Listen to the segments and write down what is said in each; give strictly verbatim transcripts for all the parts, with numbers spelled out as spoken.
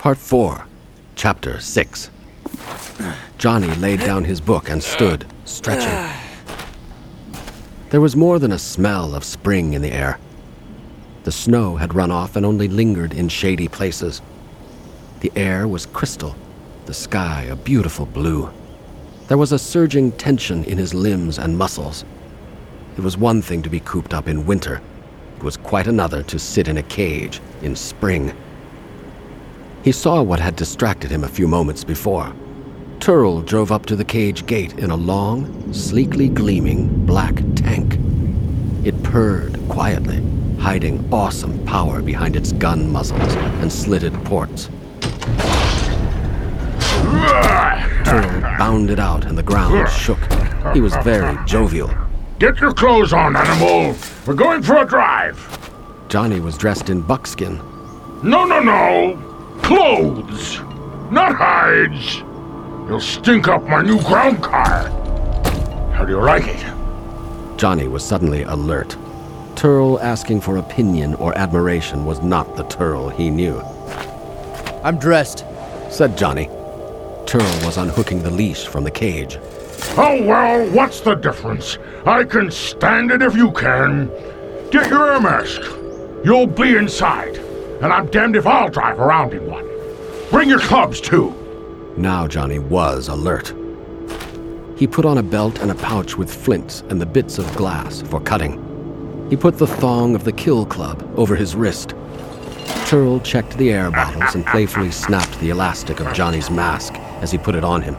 Part four, Chapter six. Johnny laid down his book and stood, stretching. There was more than a smell of spring in the air. The snow had run off and only lingered in shady places. The air was crystal, the sky a beautiful blue. There was a surging tension in his limbs and muscles. It was one thing to be cooped up in winter. It was quite another to sit in a cage in spring. He saw what had distracted him a few moments before. Turl drove up to the cage gate in a long, sleekly gleaming black tank. It purred quietly, hiding awesome power behind its gun muzzles and slitted ports. Turl bounded out and the ground shook. He was very jovial. Get your clothes on, animal. We're going for a drive. Johnny was dressed in buckskin. No, no, no. Clothes, not hides. You'll stink up my new ground car. How do you like it? Johnny was suddenly alert. Turl asking for opinion or admiration was not the Turl he knew. I'm dressed, said Johnny. Turl was unhooking the leash from the cage. Oh, well, what's the difference? I can stand it if you can. Get your air mask. You'll be inside, and I'm damned if I'll drive around in one. Bring your clubs, too. Now Johnny was alert. He put on a belt and a pouch with flints and the bits of glass for cutting. He put the thong of the kill club over his wrist. Turl checked the air bottles and playfully snapped the elastic of Johnny's mask as he put it on him.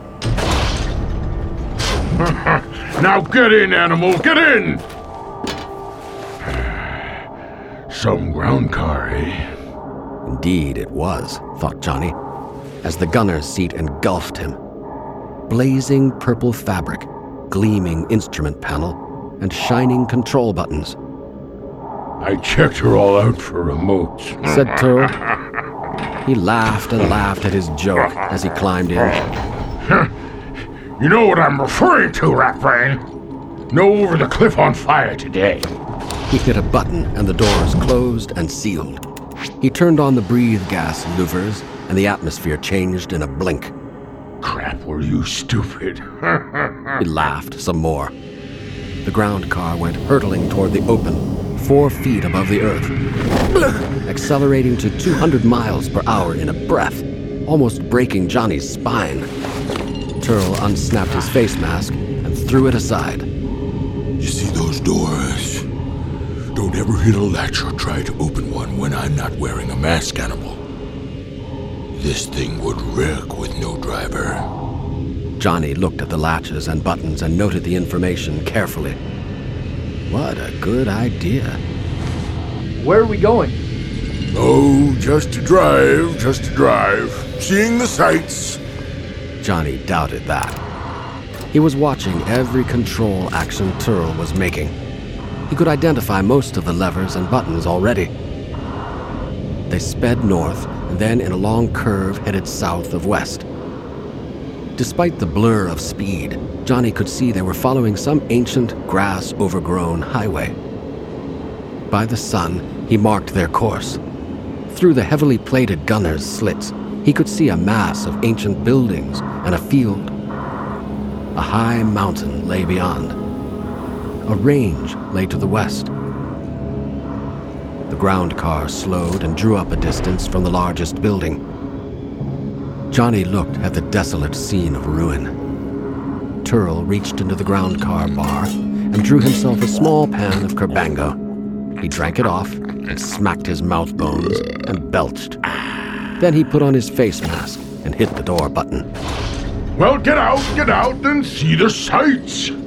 Now get in, animal, get in! Some ground car, eh? Indeed it was, thought Johnny, as the gunner's seat engulfed him. Blazing purple fabric, gleaming instrument panel, and shining control buttons. I checked her all out for remotes, said Turl. He laughed and laughed at his joke as he climbed in. You know what I'm referring to, Ratbrain. No over the cliff on fire today. He hit a button and the doors closed and sealed. He turned on the breathe gas louvers and the atmosphere changed in a blink. Crap, were you stupid? He laughed some more. The ground car went hurtling toward the open, four feet above the earth, accelerating to two hundred miles per hour in a breath, almost breaking Johnny's spine. Turl unsnapped his face mask and threw it aside. You see those doors? Don't ever hit a latch or try to open one when I'm not wearing a mask, animal. This thing would wreck with no driver. Johnny looked at the latches and buttons and noted the information carefully. What a good idea. Where are we going? Oh, just to drive, just to drive. Seeing the sights. Johnny doubted that. He was watching every control action Turl was making. He could identify most of the levers and buttons already. They sped north and then in a long curve headed south of west. Despite the blur of speed, Johnny could see they were following some ancient, grass-overgrown highway. By the sun, he marked their course. Through the heavily plated gunner's slits, he could see a mass of ancient buildings and a field. A high mountain lay beyond. A range lay to the west. The ground car slowed and drew up a distance from the largest building. Johnny looked at the desolate scene of ruin. Turl reached into the ground car bar and drew himself a small pan of Kerbango. He drank it off and smacked his mouth bones and belched. Then he put on his face mask and hit the door button. Well, get out, get out and see the sights.